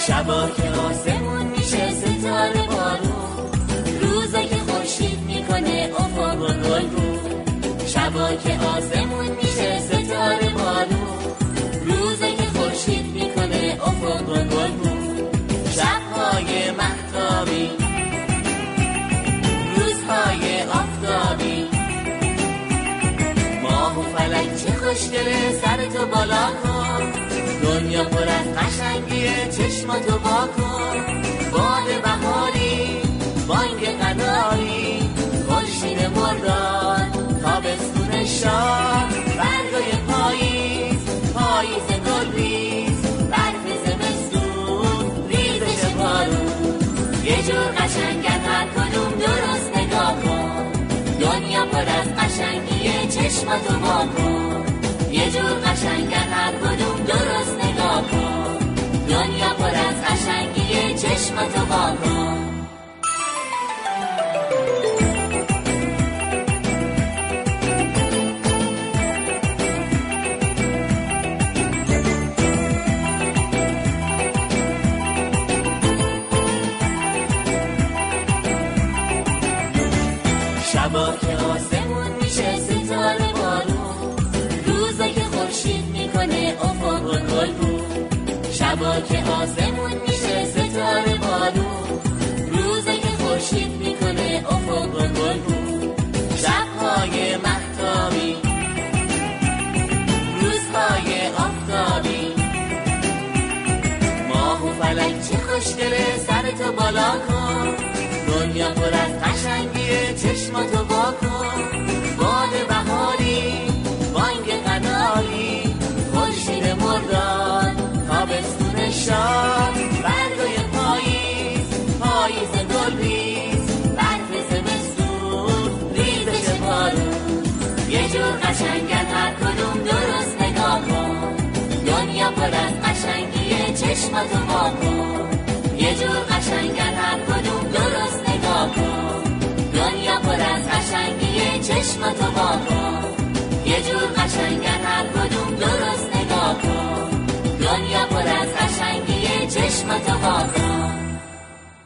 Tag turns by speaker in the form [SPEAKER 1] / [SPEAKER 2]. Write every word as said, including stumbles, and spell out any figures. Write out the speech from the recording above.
[SPEAKER 1] شبا که آسمون میشه ستاره بارون، روزا که خورشید میکنه افق و گلگون. شبا که آسمون میشه ستاره بارون، روزا که خورشید میکنه افق و گلگون. شبهای مهتابی، روزهای آفتابی، ماه و فلک چه خوشگله سرتو بالا کن. دنیا پر از قشنگیه چشماتو وا کن. باد بهاری، بانگ قناری، خورشید مرداد، تابستون شاه، برگای پاییز، پاییز گلریز، برف زمستون، ریزش بارون. یه جور قشنگن هر کدوم درست نگاه کن. دنیا پر از قشنگیه چشماتو وا کن. یه جور قشنگن هر کدوم درست نگاه کن. دنیا پر از قشنگیه چشماتو وا کن. شبا که آسمون میشه ستاره بارون، روزا که خورشید میکنه افق و گلگون. شبا که آسمون میشه ستاره بارون، روزا که خورشید میکنه افق و گلگون. شبهای مهتابی، روزهای آفتابی، ماه و فلک چه خوشگله سرتو بالا کن. دنیا پر از قشنگیه چشماتو وا کن. باد بهاری، بانگ قناری، خورشید مرداد، تابستون شاد، برگای پاییز، پاییز گلریز، برف زمستون، ریزش بارون. یه جور قشنگن هر کدوم درست نگاه کن. دنیا پر از قشنگیه چشماتو وا کن. یه جور قشنگن هر کدوم درست نگاه کن. دنیا پر از قشنگیه چشماتو وا کن. یه جور قشنگن هر کدوم درست نگاه کن. دنیا پر از قشنگیه چشماتو وا کن.